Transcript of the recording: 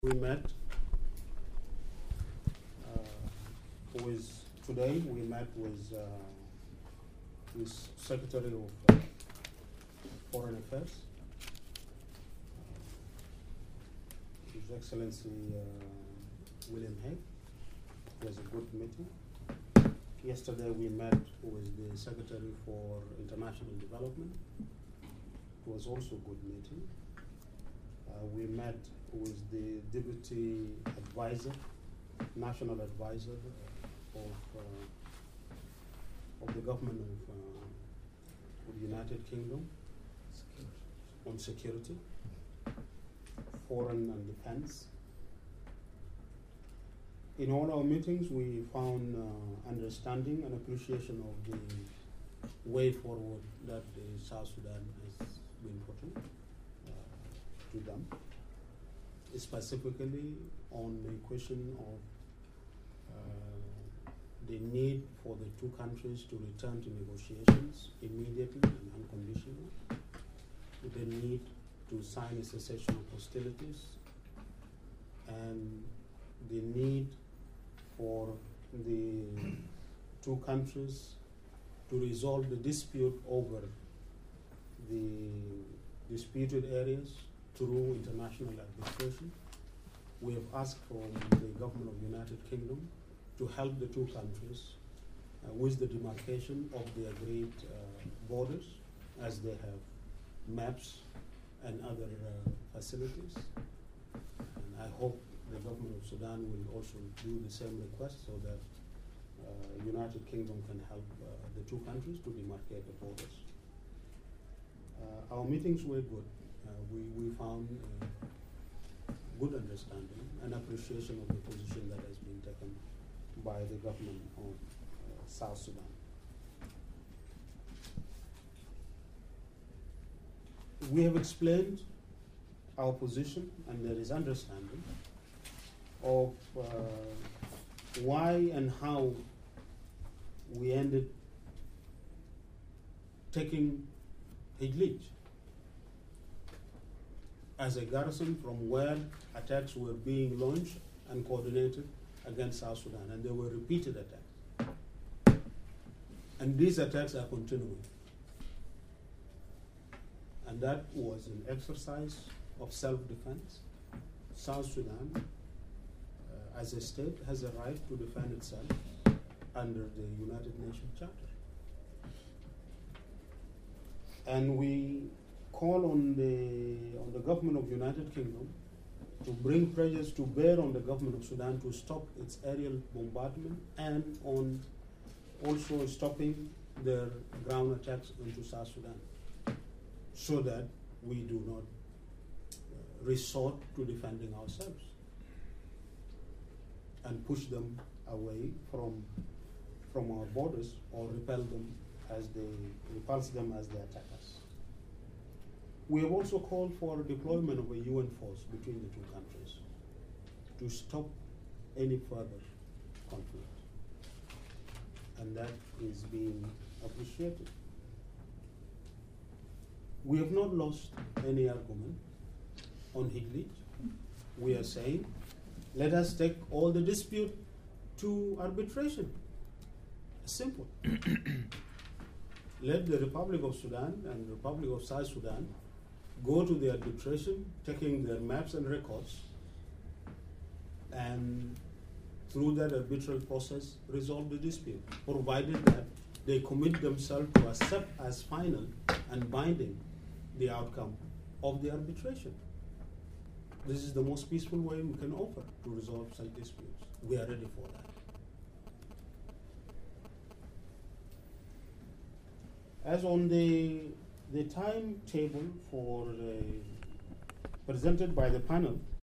We met today we met with Secretary of Foreign Affairs, His Excellency William Hague. It was a good meeting. Yesterday we met with the Secretary for International Development. It was also a good meeting. We met with the Deputy Advisor, National Advisor of the Government of the United Kingdom on security, foreign and defense. In all our meetings, we found understanding and appreciation of the way forward that the South Sudan has been putting to them, specifically on the question of the need for the two countries to return to negotiations immediately and unconditionally, the need to sign a cessation of hostilities, and the need for the two countries to resolve the dispute over the disputed areas through international arbitration. We have asked from the government of the United Kingdom to help the two countries with the demarcation of the agreed borders, as they have maps and other facilities. And I hope the government of Sudan will also do the same request so that United Kingdom can help the two countries to demarcate the borders. Our meetings were good. We found good understanding and appreciation of the position that has been taken by the government of South Sudan. We have explained our position, and there is understanding of why and how we ended taking Hijlich as a garrison from where attacks were being launched and coordinated against South Sudan, and there were repeated attacks. And these attacks are continuing. And that was an exercise of self-defense. South Sudan, as a state, has a right to defend itself under the United Nations Charter. And we call on the government of the United Kingdom to bring pressures to bear on the government of Sudan to stop its aerial bombardment and on also stopping their ground attacks into South Sudan, so that we do not resort to defending ourselves and push them away from our borders, or repulse them as they attack us. We have also called for deployment of a UN force between the two countries to stop any further conflict, and that is being appreciated. We have not lost any argument on Hijlich. We are saying, let us take all the dispute to arbitration. Simple. Let the Republic of Sudan and the Republic of South Sudan go to the arbitration, taking their maps and records, and through that arbitral process resolve the dispute, provided that they commit themselves to accept as final and binding the outcome of the arbitration. This is the most peaceful way we can offer to resolve such disputes. We are ready for that. As on the timetable for presented by the panel,